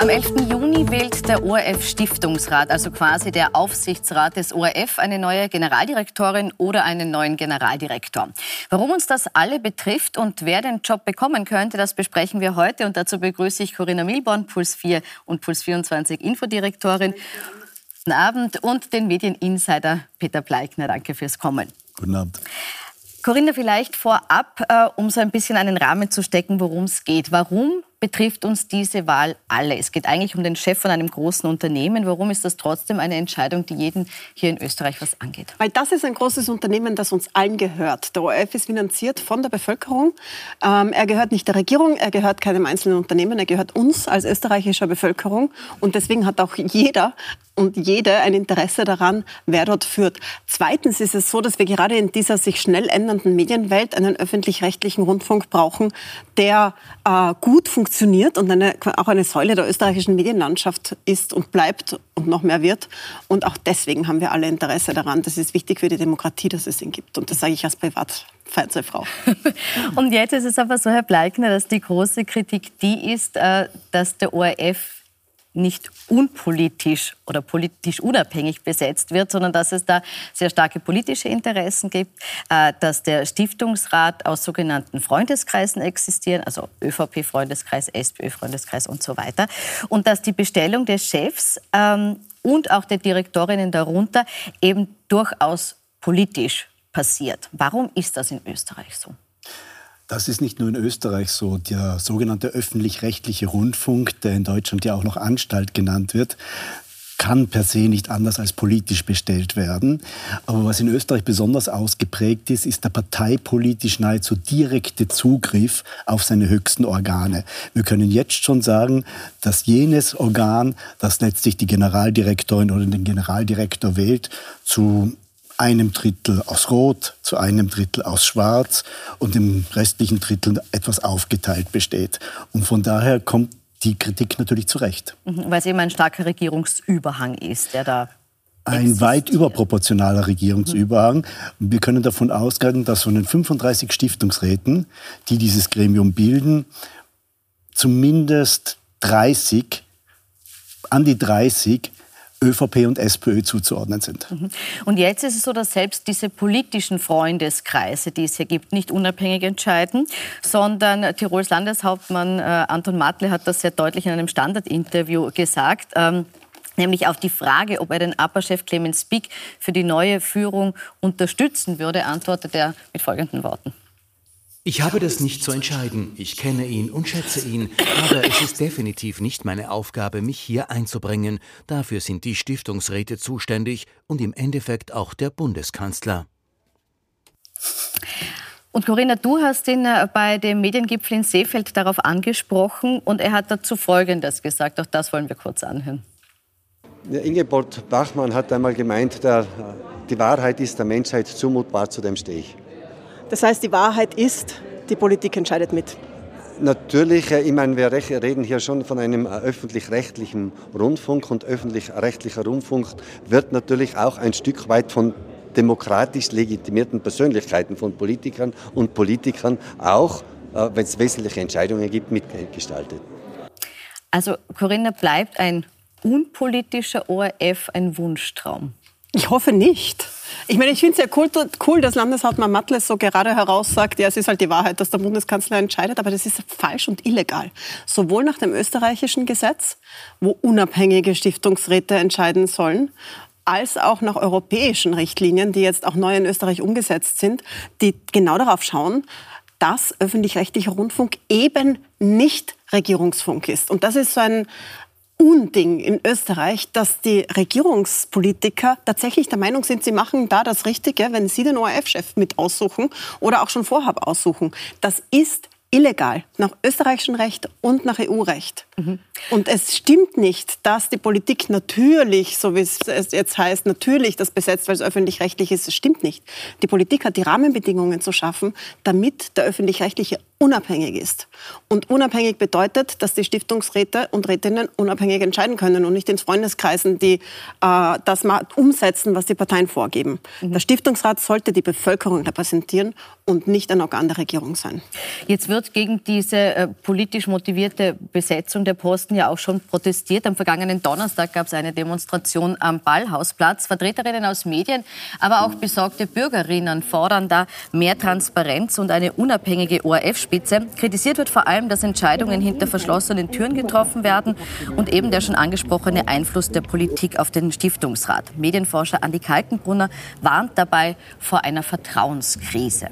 Am 11. Juni wählt der ORF-Stiftungsrat, also quasi der Aufsichtsrat des ORF, eine neue Generaldirektorin oder einen neuen Generaldirektor. Warum uns das alle betrifft und wer den Job bekommen könnte, das besprechen wir heute. Und dazu begrüße ich Corinna Milborn, Puls 4 und Puls 24 Infodirektorin. Guten Abend und den Medieninsider Peter Pleikner. Danke fürs Kommen. Guten Abend. Corinna, vielleicht vorab, um so ein bisschen einen Rahmen zu stecken, worum es geht. Warum betrifft uns diese Wahl alle? Es geht eigentlich um den Chef von einem großen Unternehmen. Warum ist das trotzdem eine Entscheidung, die jeden hier in Österreich was angeht? Weil das ist ein großes Unternehmen, das uns allen gehört. Der ORF ist finanziert von der Bevölkerung. Er gehört nicht der Regierung, er gehört keinem einzelnen Unternehmen, er gehört uns als österreichischer Bevölkerung. Und deswegen hat auch jeder und jede ein Interesse daran, wer dort führt. Zweitens ist es so, dass wir gerade in dieser sich schnell ändernden Medienwelt einen öffentlich-rechtlichen Rundfunk brauchen, der gut funktioniert und auch eine Säule der österreichischen Medienlandschaft ist und bleibt und noch mehr wird. Und auch deswegen haben wir alle Interesse daran. Das ist wichtig für die Demokratie, dass es ihn gibt. Und das sage ich als Privatfernsehfrau. Und jetzt ist es aber so, Herr Pleikner, dass die große Kritik die ist, dass der ORF nicht unpolitisch oder politisch unabhängig besetzt wird, sondern dass es da sehr starke politische Interessen gibt, dass der Stiftungsrat aus sogenannten Freundeskreisen existieren, also ÖVP-Freundeskreis, SPÖ-Freundeskreis und so weiter, und dass die Bestellung des Chefs und auch der Direktorinnen darunter eben durchaus politisch passiert. Warum ist das in Österreich so? Das ist nicht nur in Österreich so. Der sogenannte öffentlich-rechtliche Rundfunk, der in Deutschland ja auch noch Anstalt genannt wird, kann per se nicht anders als politisch bestellt werden. Aber was in Österreich besonders ausgeprägt ist, ist der parteipolitisch nahezu direkte Zugriff auf seine höchsten Organe. Wir können jetzt schon sagen, dass jenes Organ, das letztlich die Generaldirektorin oder den Generaldirektor wählt, zu einem Drittel aus Rot, zu einem Drittel aus Schwarz und im restlichen Drittel etwas aufgeteilt besteht. Und von daher kommt die Kritik natürlich zurecht. Weil es eben ein starker Regierungsüberhang ist, der da ein weit überproportionaler Regierungsüberhang. Wir können davon ausgehen, dass von den 35 Stiftungsräten, die dieses Gremium bilden, zumindest an die 30 ÖVP und SPÖ zuzuordnen sind. Und jetzt ist es so, dass selbst diese politischen Freundeskreise, die es hier gibt, nicht unabhängig entscheiden, sondern Tirols Landeshauptmann Anton Matle hat das sehr deutlich in einem Standard-Interview gesagt, nämlich auf die Frage, ob er den APA-Chef Clemens Pick für die neue Führung unterstützen würde, antwortet er mit folgenden Worten. Ich habe das nicht zu entscheiden. Ich kenne ihn und schätze ihn. Aber es ist definitiv nicht meine Aufgabe, mich hier einzubringen. Dafür sind die Stiftungsräte zuständig und im Endeffekt auch der Bundeskanzler. Und Corinna, du hast ihn bei dem Mediengipfel in Seefeld darauf angesprochen und er hat dazu Folgendes gesagt. Auch das wollen wir kurz anhören. Ja, Ingeborg Bachmann hat einmal gemeint, die Wahrheit ist der Menschheit zumutbar, zu dem stehe ich. Das heißt, die Wahrheit ist, die Politik entscheidet mit. Natürlich, ich meine, wir reden hier schon von einem öffentlich-rechtlichen Rundfunk und öffentlich-rechtlicher Rundfunk wird natürlich auch ein Stück weit von demokratisch legitimierten Persönlichkeiten von Politikern und Politikern auch, wenn es wesentliche Entscheidungen gibt, mitgestaltet. Also Corinna, bleibt ein unpolitischer ORF ein Wunschtraum? Ich hoffe nicht. Ich meine, ich finde es ja cool, dass Landeshauptmann Matle so gerade heraus sagt, ja, es ist halt die Wahrheit, dass der Bundeskanzler entscheidet, aber das ist falsch und illegal. Sowohl nach dem österreichischen Gesetz, wo unabhängige Stiftungsräte entscheiden sollen, als auch nach europäischen Richtlinien, die jetzt auch neu in Österreich umgesetzt sind, die genau darauf schauen, dass öffentlich-rechtlicher Rundfunk eben nicht Regierungsfunk ist. Und das ist so ein Unding in Österreich, dass die Regierungspolitiker tatsächlich der Meinung sind, sie machen da das Richtige, wenn sie den ORF-Chef mit aussuchen oder auch schon vorab aussuchen. Das ist illegal, nach österreichischem Recht und nach EU-Recht. Und es stimmt nicht, dass die Politik natürlich, so wie es jetzt heißt, natürlich das besetzt, weil es öffentlich-rechtlich ist. Es stimmt nicht. Die Politik hat die Rahmenbedingungen zu schaffen, damit der öffentlich-rechtliche unabhängig ist. Und unabhängig bedeutet, dass die Stiftungsräte und Rätinnen unabhängig entscheiden können und nicht in Freundeskreisen, die das mal umsetzen, was die Parteien vorgeben. Der Stiftungsrat sollte die Bevölkerung repräsentieren und nicht ein Organ der Regierung sein. Jetzt wird gegen diese politisch motivierte Besetzung der Posten Osten ja auch schon protestiert. Am vergangenen Donnerstag gab es eine Demonstration am Ballhausplatz. Vertreterinnen aus Medien, aber auch besorgte Bürgerinnen fordern da mehr Transparenz und eine unabhängige ORF-Spitze. Kritisiert wird vor allem, dass Entscheidungen hinter verschlossenen Türen getroffen werden und eben der schon angesprochene Einfluss der Politik auf den Stiftungsrat. Medienforscher Andi Kaltenbrunner warnt dabei vor einer Vertrauenskrise.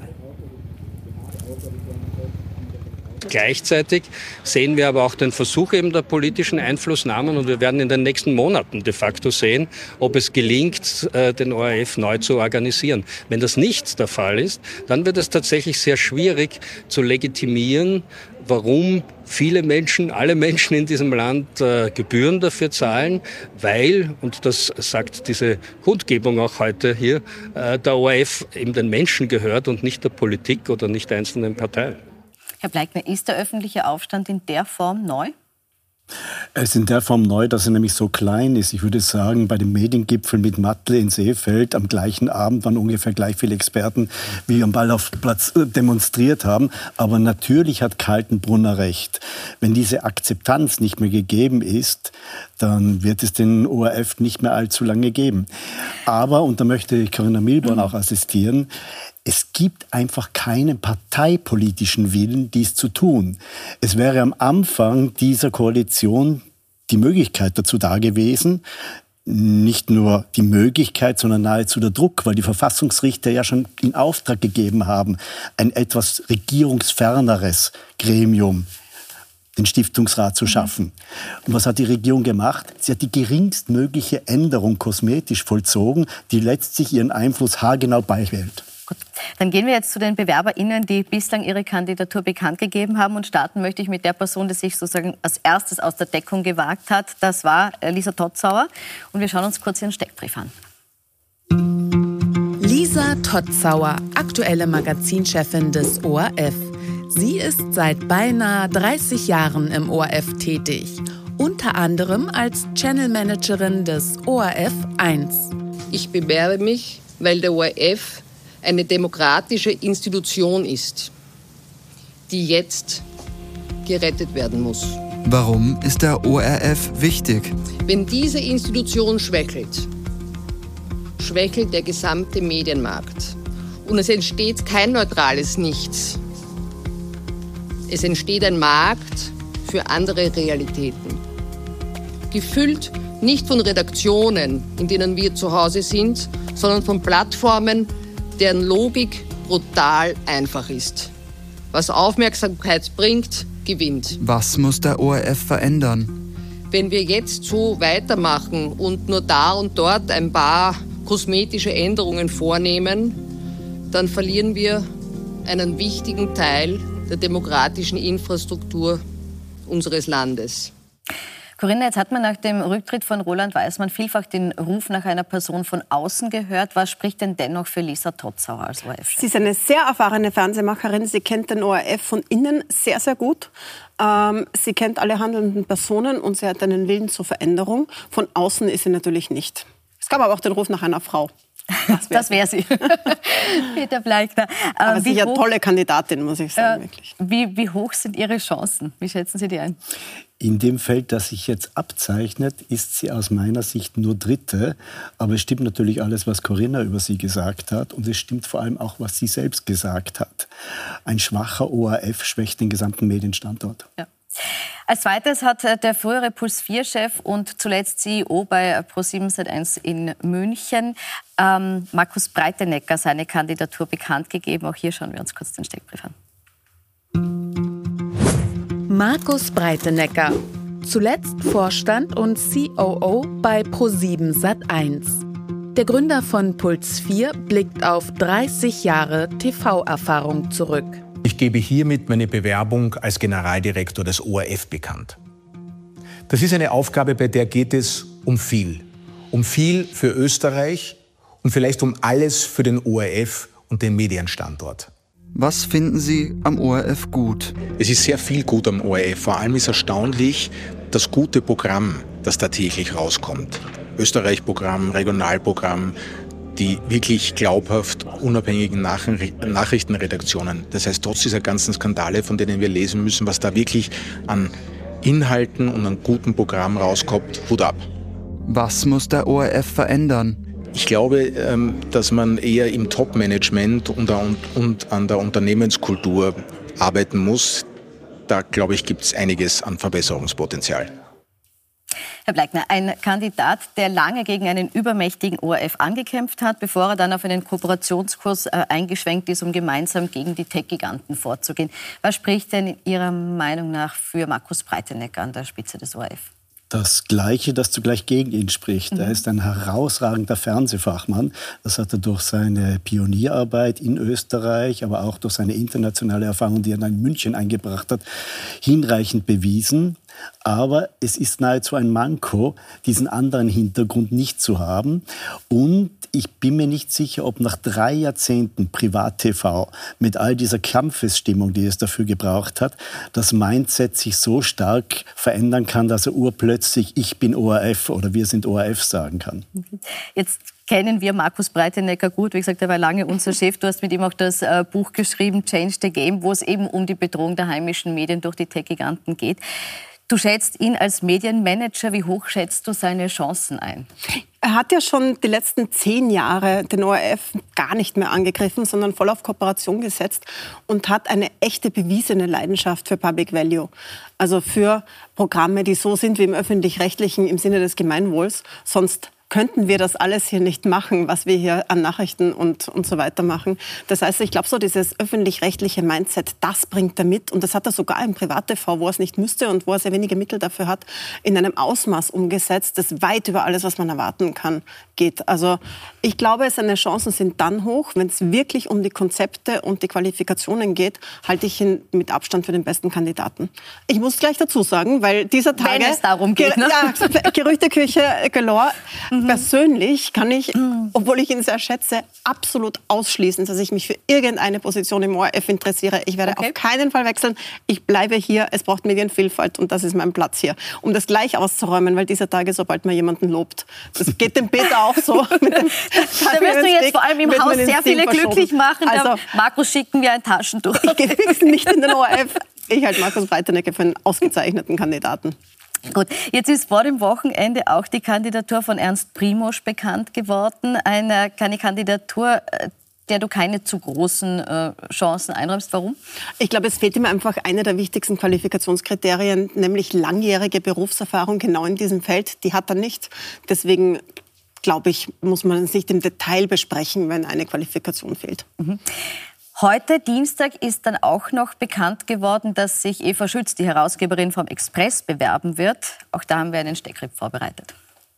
Gleichzeitig sehen wir aber auch den Versuch eben der politischen Einflussnahmen und wir werden in den nächsten Monaten de facto sehen, ob es gelingt, den ORF neu zu organisieren. Wenn das nicht der Fall ist, dann wird es tatsächlich sehr schwierig zu legitimieren, warum viele Menschen, alle Menschen in diesem Land Gebühren dafür zahlen, weil, und das sagt diese Kundgebung auch heute hier, der ORF eben den Menschen gehört und nicht der Politik oder nicht der einzelnen Parteien. Herr Bleikner, ist der öffentliche Aufstand in der Form neu? Er ist in der Form neu, dass er nämlich so klein ist. Ich würde sagen, bei dem Mediengipfel mit Matle in Seefeld am gleichen Abend waren ungefähr gleich viele Experten, wie am Ballhausplatz demonstriert haben. Aber natürlich hat Kaltenbrunner recht. Wenn diese Akzeptanz nicht mehr gegeben ist, dann wird es den ORF nicht mehr allzu lange geben. Aber, und da möchte ich Corinna Milborn auch assistieren, es gibt einfach keinen parteipolitischen Willen, dies zu tun. Es wäre am Anfang dieser Koalition die Möglichkeit dazu da gewesen, nicht nur die Möglichkeit, sondern nahezu der Druck, weil die Verfassungsrichter ja schon in Auftrag gegeben haben, ein etwas regierungsferneres Gremium, den Stiftungsrat zu schaffen. Und was hat die Regierung gemacht? Sie hat die geringstmögliche Änderung kosmetisch vollzogen, die letztlich ihren Einfluss haargenau beihält. Gut, dann gehen wir jetzt zu den BewerberInnen, die bislang ihre Kandidatur bekannt gegeben haben. Und starten möchte ich mit der Person, die sich sozusagen als erstes aus der Deckung gewagt hat. Das war Lisa Totzauer. Und wir schauen uns kurz ihren Steckbrief an. Lisa Totzauer, aktuelle Magazinchefin des ORF. Sie ist seit beinahe 30 Jahren im ORF tätig. Unter anderem als Channelmanagerin des ORF 1. Ich bewerbe mich, weil der ORF eine demokratische Institution ist, die jetzt gerettet werden muss. Warum ist der ORF wichtig? Wenn diese Institution schwächelt, schwächelt der gesamte Medienmarkt. Und es entsteht kein neutrales Nichts. Es entsteht ein Markt für andere Realitäten. Gefüllt nicht von Redaktionen, in denen wir zu Hause sind, sondern von Plattformen, deren Logik brutal einfach ist. Was Aufmerksamkeit bringt, gewinnt. Was muss der ORF verändern? Wenn wir jetzt so weitermachen und nur da und dort ein paar kosmetische Änderungen vornehmen, dann verlieren wir einen wichtigen Teil der demokratischen Infrastruktur unseres Landes. Corinna, jetzt hat man nach dem Rücktritt von Roland Weismann vielfach den Ruf nach einer Person von außen gehört. Was spricht denn dennoch für Lisa Totzauer als ORF-Chef? Sie ist eine sehr erfahrene Fernsehmacherin. Sie kennt den ORF von innen sehr, sehr gut. Sie kennt alle handelnden Personen und sie hat einen Willen zur Veränderung. Von außen ist sie natürlich nicht. Es gab aber auch den Ruf nach einer Frau. Das wäre sie. Peter Bleikner. Aber sie ist eine tolle Kandidatin, muss ich sagen. Wirklich. Wie hoch sind Ihre Chancen? Wie schätzen Sie die ein? In dem Feld, das sich jetzt abzeichnet, ist sie aus meiner Sicht nur Dritte. Aber es stimmt natürlich alles, was Corinna über sie gesagt hat. Und es stimmt vor allem auch, was sie selbst gesagt hat. Ein schwacher ORF schwächt den gesamten Medienstandort. Ja. Als zweites hat der frühere Puls-4-Chef und zuletzt CEO bei ProSiebenSat.1 in München, Markus Breitenegger, seine Kandidatur bekannt gegeben. Auch hier schauen wir uns kurz den Steckbrief an. Markus Breitenegger, zuletzt Vorstand und COO bei ProSiebenSat.1. Der Gründer von Puls 4 blickt auf 30 Jahre TV-Erfahrung zurück. Ich gebe hiermit meine Bewerbung als Generaldirektor des ORF bekannt. Das ist eine Aufgabe, bei der geht es um viel. Um viel für Österreich und vielleicht um alles für den ORF und den Medienstandort. Was finden Sie am ORF gut? Es ist sehr viel gut am ORF. Vor allem ist erstaunlich das gute Programm, das da täglich rauskommt. Österreich-Programm, Regionalprogramm, die wirklich glaubhaft unabhängigen Nachrichtenredaktionen. Das heißt, trotz dieser ganzen Skandale, von denen wir lesen müssen, was da wirklich an Inhalten und einem guten Programm rauskommt, Hut ab. Was muss der ORF verändern? Ich glaube, dass man eher im Top-Management und an der Unternehmenskultur arbeiten muss. Da, glaube ich, gibt es einiges an Verbesserungspotenzial. Herr Bleikner, ein Kandidat, der lange gegen einen übermächtigen ORF angekämpft hat, bevor er dann auf einen Kooperationskurs eingeschwenkt ist, um gemeinsam gegen die Tech-Giganten vorzugehen. Was spricht denn Ihrer Meinung nach für Markus Breitenegger an der Spitze des ORF? Das Gleiche, das zugleich gegen ihn spricht. Er ist ein herausragender Fernsehfachmann. Das hat er durch seine Pionierarbeit in Österreich, aber auch durch seine internationale Erfahrung, die er in München eingebracht hat, hinreichend bewiesen. Aber es ist nahezu ein Manko, diesen anderen Hintergrund nicht zu haben. Und ich bin mir nicht sicher, ob nach 3 Jahrzehnten Privat-TV mit all dieser Kampfesstimmung, die es dafür gebraucht hat, das Mindset sich so stark verändern kann, dass er urplötzlich ich bin ORF oder wir sind ORF sagen kann. Jetzt kennen wir Markus Breitenegger gut. Wie gesagt, er war lange unser Chef. Du hast mit ihm auch das Buch geschrieben, Change the Game, wo es eben um die Bedrohung der heimischen Medien durch die Tech-Giganten geht. Du schätzt ihn als Medienmanager. Wie hoch schätzt du seine Chancen ein? Er hat ja schon die letzten 10 Jahre den ORF gar nicht mehr angegriffen, sondern voll auf Kooperation gesetzt und hat eine echte bewiesene Leidenschaft für Public Value. Also für Programme, die so sind wie im Öffentlich-Rechtlichen im Sinne des Gemeinwohls. Sonst könnten wir das alles hier nicht machen, was wir hier an Nachrichten und so weiter machen. Das heißt, ich glaube, so dieses öffentlich-rechtliche Mindset, das bringt er mit. Und das hat er sogar im Privat-TV, wo er es nicht müsste und wo er sehr wenige Mittel dafür hat, in einem Ausmaß umgesetzt, das weit über alles, was man erwarten kann, geht. Also ich glaube, seine Chancen sind dann hoch, wenn es wirklich um die Konzepte und die Qualifikationen geht, halte ich ihn mit Abstand für den besten Kandidaten. Ich muss gleich dazu sagen, weil dieser Tage... Wenn es darum geht, ne? Ja, Gerüchteküche galore. Persönlich kann ich, obwohl ich ihn sehr schätze, absolut ausschließen, dass ich mich für irgendeine Position im ORF interessiere. Ich werde auf keinen Fall wechseln. Ich bleibe hier. Es braucht Medienvielfalt und das ist mein Platz hier. Um das gleich auszuräumen, weil dieser Tage, sobald man jemanden lobt, das geht dem Peter auch so. Da wirst du jetzt vor allem im Haus sehr viele glücklich machen. Also, Markus, schicken wir ein Taschentuch. Ich gehe fix nicht in den ORF. Ich halte Markus Breitenegger für einen ausgezeichneten Kandidaten. Gut, jetzt ist vor dem Wochenende auch die Kandidatur von Ernst Primož bekannt geworden. Eine Kandidatur, der du keine zu großen Chancen einräumst. Warum? Ich glaube, es fehlt ihm einfach eine der wichtigsten Qualifikationskriterien, nämlich langjährige Berufserfahrung genau in diesem Feld. Die hat er nicht. Deswegen, glaube ich, muss man es nicht im Detail besprechen, wenn eine Qualifikation fehlt. Heute, Dienstag, ist dann auch noch bekannt geworden, dass sich Eva Schütz, die Herausgeberin vom Express, bewerben wird. Auch da haben wir einen Steckbrief vorbereitet.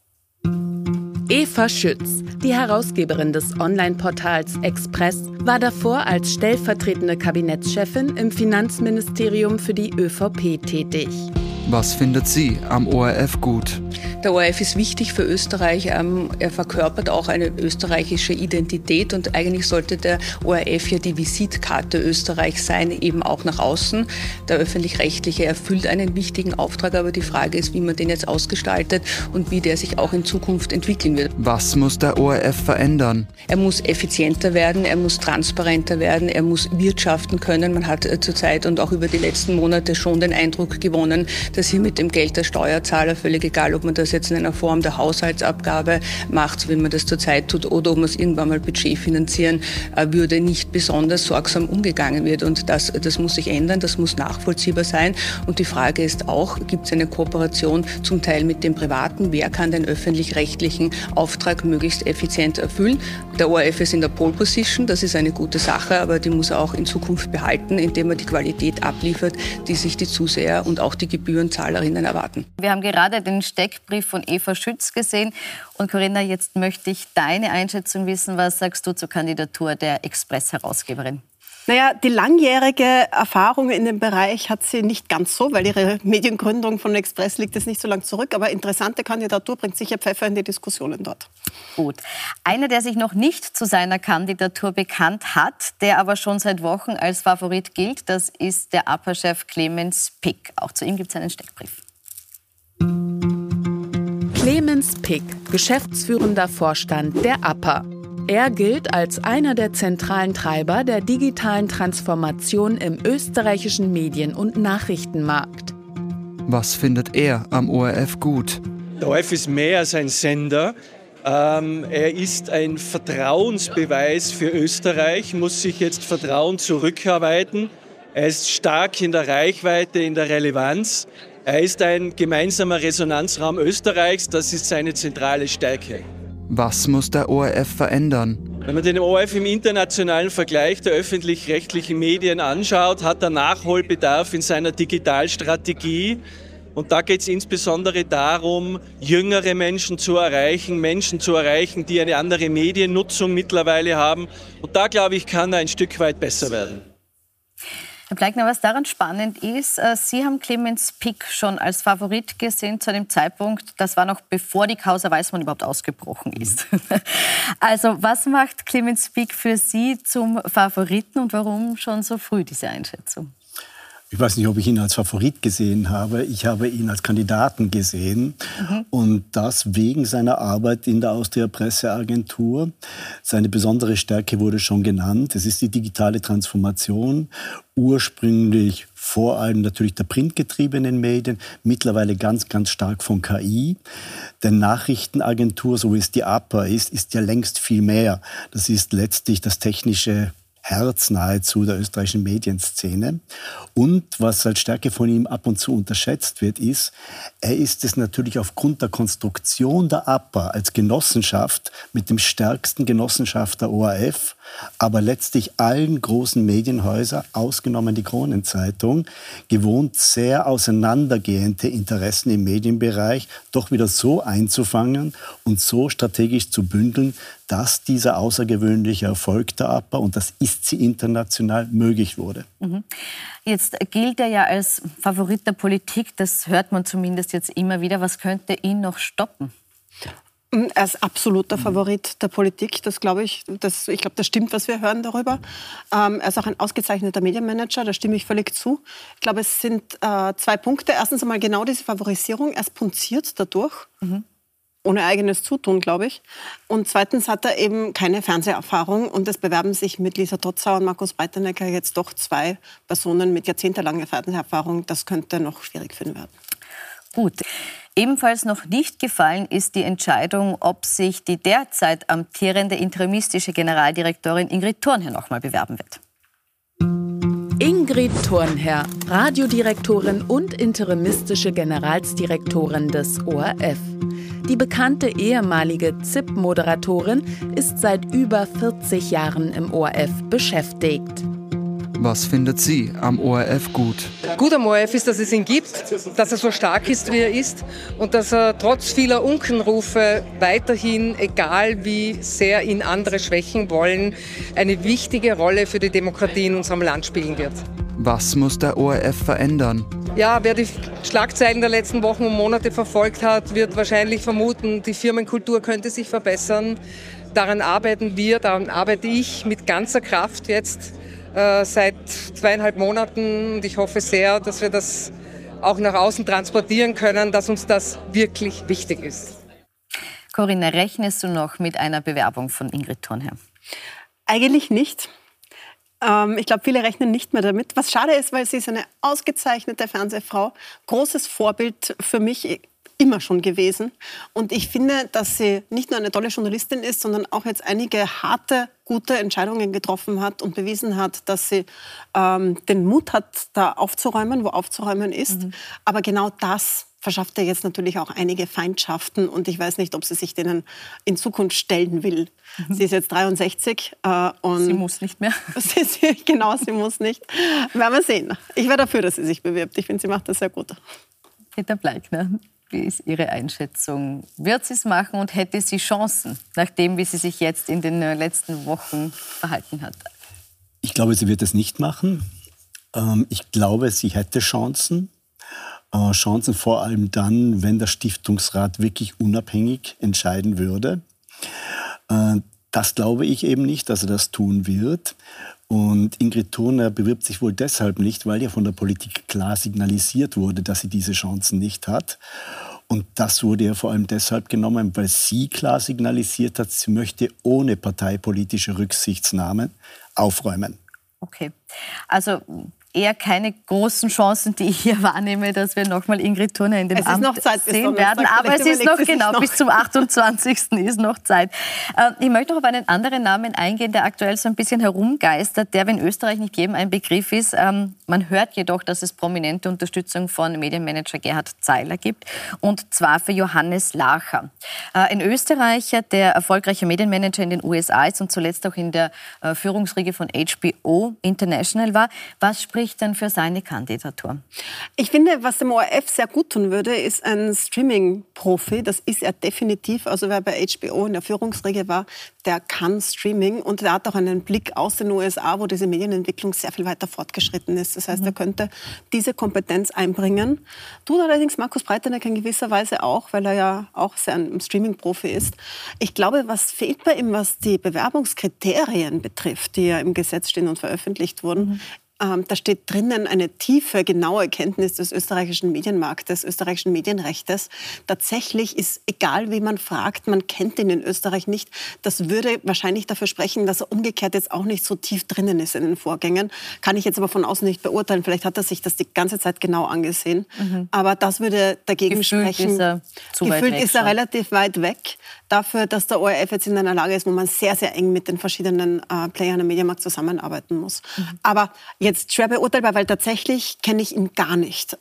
Eva Schütz, die Herausgeberin des Online-Portals Express, war davor als stellvertretende Kabinettschefin im Finanzministerium für die ÖVP tätig. Was findet sie am ORF gut? Der ORF ist wichtig für Österreich. Er verkörpert auch eine österreichische Identität und eigentlich sollte der ORF ja die Visitkarte Österreichs sein, eben auch nach außen. Der Öffentlich-Rechtliche erfüllt einen wichtigen Auftrag, aber die Frage ist, wie man den jetzt ausgestaltet und wie der sich auch in Zukunft entwickeln wird. Was muss der ORF verändern? Er muss effizienter werden, er muss transparenter werden, er muss wirtschaften können. Man hat zurzeit und auch über die letzten Monate schon den Eindruck gewonnen, dass hier mit dem Geld der Steuerzahler, völlig egal, ob man das jetzt in einer Form der Haushaltsabgabe macht, so wie man das zurzeit tut, oder ob man es irgendwann mal Budget finanzieren würde, nicht besonders sorgsam umgegangen wird. Und das muss sich ändern, das muss nachvollziehbar sein. Und die Frage ist auch, gibt es eine Kooperation zum Teil mit dem Privaten? Wer kann den öffentlich-rechtlichen Auftrag möglichst effizient erfüllen? Der ORF ist in der Pole Position, das ist eine gute Sache, aber die muss er auch in Zukunft behalten, indem er die Qualität abliefert, die sich die Zuseher und auch die Gebührenzahlerinnen erwarten. Wir haben gerade den Steckbrief von Eva Schütz gesehen. Und Corinna, jetzt möchte ich deine Einschätzung wissen. Was sagst du zur Kandidatur der Express-Herausgeberin? Naja, die langjährige Erfahrung in dem Bereich hat sie nicht ganz so, weil ihre Mediengründung von Express liegt jetzt nicht so lang zurück. Aber interessante Kandidatur, bringt sicher Pfeffer in die Diskussionen dort. Gut. Einer, der sich noch nicht zu seiner Kandidatur bekannt hat, der aber schon seit Wochen als Favorit gilt, das ist der APA-Chef Clemens Pick. Auch zu ihm gibt es einen Steckbrief. Clemens Pick, geschäftsführender Vorstand der APA. Er gilt als einer der zentralen Treiber der digitalen Transformation im österreichischen Medien- und Nachrichtenmarkt. Was findet er am ORF gut? Der ORF ist mehr als ein Sender. Er ist ein Vertrauensbeweis für Österreich, muss sich jetzt Vertrauen zurückarbeiten. Er ist stark in der Reichweite, in der Relevanz. Er ist ein gemeinsamer Resonanzraum Österreichs, das ist seine zentrale Stärke. Was muss der ORF verändern? Wenn man den ORF im internationalen Vergleich der öffentlich-rechtlichen Medien anschaut, hat er Nachholbedarf in seiner Digitalstrategie. Und da geht es insbesondere darum, jüngere Menschen zu erreichen, die eine andere Mediennutzung mittlerweile haben. Und da, glaube ich, kann er ein Stück weit besser werden. Herr Bleikner, was daran spannend ist, Sie haben Clemens Pick schon als Favorit gesehen zu einem Zeitpunkt, das war noch bevor die Causa Weißmann überhaupt ausgebrochen ist. Also was macht Clemens Pick für Sie zum Favoriten und warum schon so früh diese Einschätzung? Ich weiß nicht, ob ich ihn als Favorit gesehen habe. Ich habe ihn als Kandidaten gesehen. Und das wegen seiner Arbeit in der Austria Presseagentur. Seine besondere Stärke wurde schon genannt. Es ist die digitale Transformation. Ursprünglich vor allem natürlich der printgetriebenen Medien, mittlerweile ganz, ganz stark von KI. Denn Nachrichtenagentur, so wie es die APA ist ja längst viel mehr. Das ist letztlich das technische Herz nahezu der österreichischen Medienszene. Und was als Stärke von ihm ab und zu unterschätzt wird, ist, er ist es natürlich aufgrund der Konstruktion der APA als Genossenschaft mit dem stärksten Genossenschaft der ORF, aber letztlich allen großen Medienhäusern, ausgenommen die Kronenzeitung, gewohnt, sehr auseinandergehende Interessen im Medienbereich doch wieder so einzufangen und so strategisch zu bündeln, dass dieser außergewöhnliche Erfolg der APA, und das ist sie international, möglich wurde. Jetzt gilt er ja als Favorit der Politik, das hört man zumindest jetzt immer wieder. Was könnte ihn noch stoppen? Er ist absoluter Favorit der Politik, das glaube ich. Ich glaube, das stimmt, was wir hören darüber. Er ist auch ein ausgezeichneter Medienmanager, da stimme ich völlig zu. Ich glaube, es sind zwei Punkte. Erstens einmal genau diese Favorisierung, er ist punziert dadurch. Ohne eigenes Zutun, glaube ich. Und zweitens hat er eben keine Fernseherfahrung. Und es bewerben sich mit Lisa Totzauer und Markus Breitenecker jetzt doch zwei Personen mit jahrzehntelanger Fernseherfahrung. Das könnte noch schwierig für ihn werden. Gut. Ebenfalls noch nicht gefallen ist die Entscheidung, ob sich die derzeit amtierende interimistische Generaldirektorin Ingrid Thurnherr noch mal bewerben wird. Ingrid Thurnherr, Radiodirektorin und interimistische Generalsdirektorin des ORF. Die bekannte ehemalige ZIP-Moderatorin ist seit über 40 Jahren im ORF beschäftigt. Was findet sie am ORF gut? Gut am ORF ist, dass es ihn gibt, dass er so stark ist, wie er ist und dass er trotz vieler Unkenrufe weiterhin, egal wie sehr ihn andere schwächen wollen, eine wichtige Rolle für die Demokratie in unserem Land spielen wird. Was muss der ORF verändern? Ja, wer die Schlagzeilen der letzten Wochen und Monate verfolgt hat, wird wahrscheinlich vermuten, die Firmenkultur könnte sich verbessern. Daran arbeiten wir, daran arbeite ich mit ganzer Kraft jetzt seit 2,5 Monaten. Und ich hoffe sehr, dass wir das auch nach außen transportieren können, dass uns das wirklich wichtig ist. Corinna, rechnest du noch mit einer Bewerbung von Ingrid Thurnherr? Eigentlich nicht. Ich glaube, viele rechnen nicht mehr damit. Was schade ist, weil sie ist eine ausgezeichnete Fernsehfrau, großes Vorbild für mich immer schon gewesen. Und ich finde, dass sie nicht nur eine tolle Journalistin ist, sondern auch jetzt einige harte, gute Entscheidungen getroffen hat und bewiesen hat, dass sie den Mut hat, da aufzuräumen, wo aufzuräumen ist. Aber genau das verschafft ihr jetzt natürlich auch einige Feindschaften. Und ich weiß nicht, ob sie sich denen in Zukunft stellen will. Sie ist jetzt 63. Und sie muss nicht mehr. Genau, sie muss nicht. Werden wir sehen. Ich wäre dafür, dass sie sich bewirbt. Ich finde, sie macht das sehr gut. Peter Bleikner, wie ist Ihre Einschätzung? Wird sie es machen und hätte sie Chancen, nachdem wie sie sich jetzt in den letzten Wochen verhalten hat? Ich glaube, sie wird es nicht machen. Ich glaube, sie hätte Chancen. Chancen vor allem dann, wenn der Stiftungsrat wirklich unabhängig entscheiden würde. Das glaube ich eben nicht, dass er das tun wird. Und Ingrid Thurnherr bewirbt sich wohl deshalb nicht, weil ja von der Politik klar signalisiert wurde, dass sie diese Chancen nicht hat. Und das wurde ja vor allem deshalb genommen, weil sie klar signalisiert hat, sie möchte ohne parteipolitische Rücksichtnahmen aufräumen. Okay, also eher keine großen Chancen, die ich hier wahrnehme, dass wir nochmal Ingrid Thurner in dem Amt sehen werden. Aber es ist noch, genau, bis zum 28. ist noch Zeit. Ich möchte noch auf einen anderen Namen eingehen, der aktuell so ein bisschen herumgeistert, der in Österreich nicht jedem ein Begriff ist. Man hört jedoch, dass es prominente Unterstützung von Medienmanager Gerhard Zeiler gibt, und zwar für Johannes Lacher. Ein Österreicher, der erfolgreicher Medienmanager in den USA ist und zuletzt auch in der Führungsriege von HBO International war. Was spricht denn für seine Kandidatur? Ich finde, was dem ORF sehr gut tun würde, ist ein Streaming-Profi. Das ist er definitiv. Also wer bei HBO in der Führungsriege war, der kann Streaming und der hat auch einen Blick aus den USA, wo diese Medienentwicklung sehr viel weiter fortgeschritten ist. Das heißt, er könnte diese Kompetenz einbringen. Tut allerdings Markus Breitner in gewisser Weise auch, weil er ja auch sehr ein Streaming-Profi ist. Ich glaube, was fehlt bei ihm, was die Bewerbungskriterien betrifft, die ja im Gesetz stehen und veröffentlicht wurden, da steht drinnen eine tiefe, genaue Kenntnis des österreichischen Medienmarktes, des österreichischen Medienrechtes. Tatsächlich ist, egal wie man fragt, man kennt ihn in Österreich nicht. Das würde wahrscheinlich dafür sprechen, dass er umgekehrt jetzt auch nicht so tief drinnen ist in den Vorgängen. Kann ich jetzt aber von außen nicht beurteilen. Vielleicht hat er sich das die ganze Zeit genau angesehen. Aber das würde dagegen sprechen. Gefühlt ist er relativ weit weg dafür, dass der ORF jetzt in einer Lage ist, wo man sehr, sehr eng mit den verschiedenen Playern im Medienmarkt zusammenarbeiten muss. Aber jetzt schwer beurteilbar, weil tatsächlich kenne ich ihn gar nicht.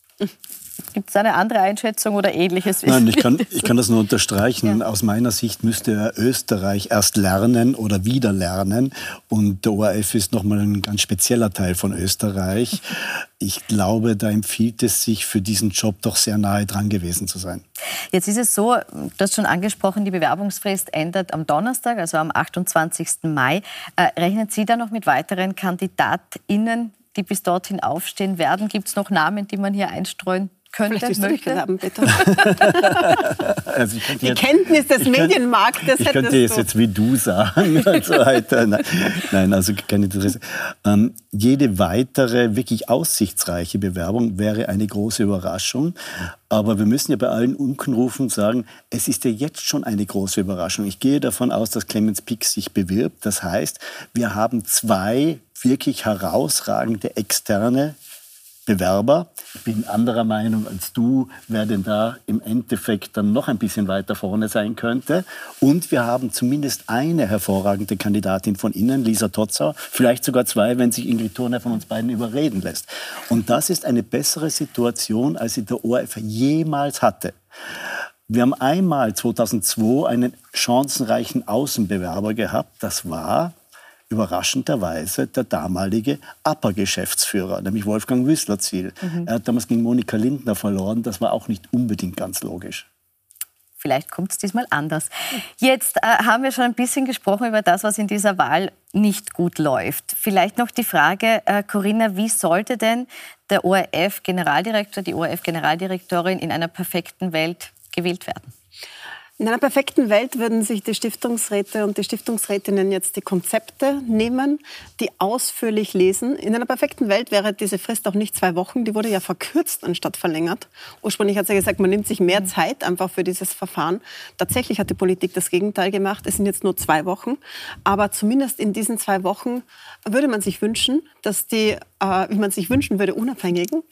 Gibt es eine andere Einschätzung oder Ähnliches? Nein, ich kann das nur unterstreichen. Ja. Aus meiner Sicht müsste Österreich erst lernen oder wieder lernen. Und der ORF ist nochmal ein ganz spezieller Teil von Österreich. Ich glaube, da empfiehlt es sich, für diesen Job doch sehr nahe dran gewesen zu sein. Jetzt ist es so, du hast schon angesprochen, die Bewerbungsfrist endet am Donnerstag, also am 28. Mai. Rechnen Sie da noch mit weiteren KandidatInnen, die bis dorthin aufstehen werden? Gibt es noch Namen, die man hier einstreuen könnte, möchte? Bitte. Also die Kenntnis des Medienmarktes ich könnte es jetzt wie du sagen. Also Nein, also kein Interesse. Jede weitere wirklich aussichtsreiche Bewerbung wäre eine große Überraschung. Aber wir müssen ja bei allen Unkenrufen sagen, es ist ja jetzt schon eine große Überraschung. Ich gehe davon aus, dass Clemens Pick sich bewirbt. Das heißt, wir haben 2 wirklich herausragende externe Bewerber. Ich bin anderer Meinung als du, wer denn da im Endeffekt dann noch ein bisschen weiter vorne sein könnte. Und wir haben zumindest eine hervorragende Kandidatin von innen, Lisa Totzau, vielleicht sogar 2, wenn sich Ingrid Thurner von uns beiden überreden lässt. Und das ist eine bessere Situation, als sie der ORF jemals hatte. Wir haben einmal 2002 einen chancenreichen Außenbewerber gehabt, das war überraschenderweise der damalige APA-Geschäftsführer, nämlich Wolfgang Wüstler-Ziel. Er hat damals gegen Monika Lindner verloren. Das war auch nicht unbedingt ganz logisch. Vielleicht kommt es diesmal anders. Jetzt haben wir schon ein bisschen gesprochen über das, was in dieser Wahl nicht gut läuft. Vielleicht noch die Frage, Corinna, wie sollte denn der ORF-Generaldirektor, die ORF-Generaldirektorin in einer perfekten Welt gewählt werden? In einer perfekten Welt würden sich die Stiftungsräte und die Stiftungsrätinnen jetzt die Konzepte nehmen, die ausführlich lesen. In einer perfekten Welt wäre diese Frist auch nicht 2 Wochen, die wurde ja verkürzt anstatt verlängert. Ursprünglich hat sie gesagt, man nimmt sich mehr Zeit einfach für dieses Verfahren. Tatsächlich hat die Politik das Gegenteil gemacht. Es sind jetzt nur 2 Wochen. Aber zumindest in diesen 2 Wochen würde man sich wünschen, dass die, wie man sich wünschen würde, unabhängigen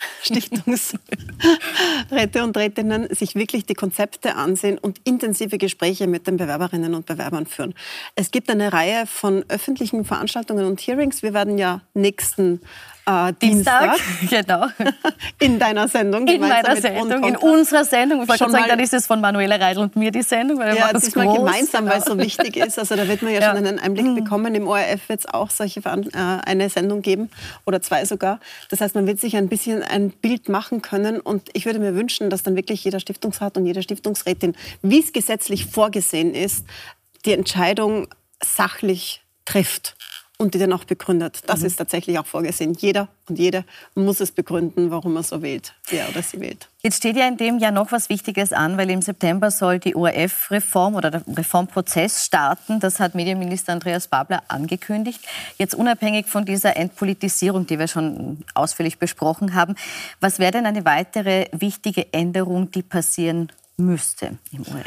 Stiftungsräte und Rätinnen sich wirklich die Konzepte ansehen und intensive Gespräche mit den Bewerberinnen und Bewerbern führen. Es gibt eine Reihe von öffentlichen Veranstaltungen und Hearings. Wir werden ja nächsten Dienstag genau. in deiner Sendung. In meiner Sendung, in unserer Sendung. Ich wollte sagen, dann ist es von Manuela Reidl und mir die Sendung. Weil ja, diesmal gemeinsam, weil es so wichtig ist. Also da wird man ja schon einen Einblick bekommen. Im ORF wird es auch eine Sendung geben oder 2 sogar. Das heißt, man wird sich ein bisschen ein Bild machen können. Und ich würde mir wünschen, dass dann wirklich jeder Stiftungsrat und jede Stiftungsrätin, wie es gesetzlich vorgesehen ist, die Entscheidung sachlich trifft. Und die dann auch begründet. Das ist tatsächlich auch vorgesehen. Jeder und jede muss es begründen, warum er so wählt, wer oder sie wählt. Jetzt steht ja in dem Jahr noch was Wichtiges an, weil im September soll die ORF-Reform oder der Reformprozess starten. Das hat Medienminister Andreas Babler angekündigt. Jetzt unabhängig von dieser Entpolitisierung, die wir schon ausführlich besprochen haben, was wäre denn eine weitere wichtige Änderung, die passieren müsste im ORF?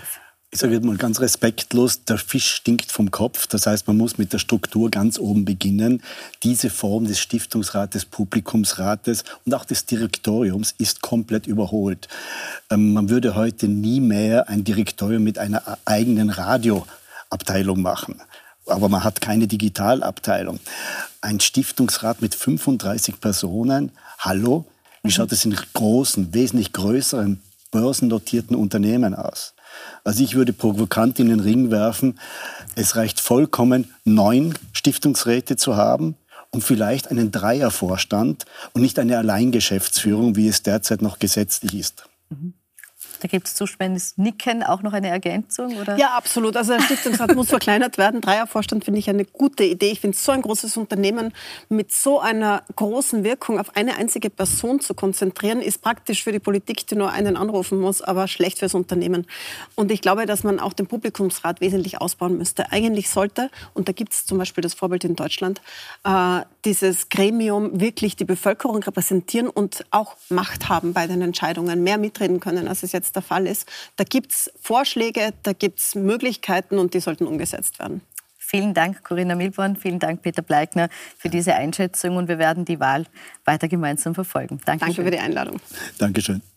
Ich sage jetzt mal ganz respektlos, der Fisch stinkt vom Kopf. Das heißt, man muss mit der Struktur ganz oben beginnen. Diese Form des Stiftungsrates, Publikumsrates und auch des Direktoriums ist komplett überholt. Man würde heute nie mehr ein Direktorium mit einer eigenen Radioabteilung machen. Aber man hat keine Digitalabteilung. Ein Stiftungsrat mit 35 Personen, hallo? Wie schaut es in großen, wesentlich größeren, börsennotierten Unternehmen aus? Also ich würde provokant in den Ring werfen, es reicht vollkommen, 9 Stiftungsräte zu haben und vielleicht einen Dreiervorstand und nicht eine Alleingeschäftsführung, wie es derzeit noch gesetzlich ist. Da gibt es zustimmendes Nicken, auch noch eine Ergänzung? Oder? Ja, absolut. Also der Stiftungsrat muss verkleinert werden. Dreiervorstand finde ich eine gute Idee. Ich finde, so ein großes Unternehmen mit so einer großen Wirkung auf eine einzige Person zu konzentrieren, ist praktisch für die Politik, die nur einen anrufen muss, aber schlecht fürs Unternehmen. Und ich glaube, dass man auch den Publikumsrat wesentlich ausbauen müsste. Eigentlich sollte, und da gibt es zum Beispiel das Vorbild in Deutschland, dieses Gremium wirklich die Bevölkerung repräsentieren und auch Macht haben bei den Entscheidungen, mehr mitreden können, als es jetzt der Fall ist. Da gibt es Vorschläge, da gibt es Möglichkeiten und die sollten umgesetzt werden. Vielen Dank, Corinna Milborn, vielen Dank, Peter Bleikner, für diese Einschätzung und wir werden die Wahl weiter gemeinsam verfolgen. Danke für die Einladung. Dankeschön.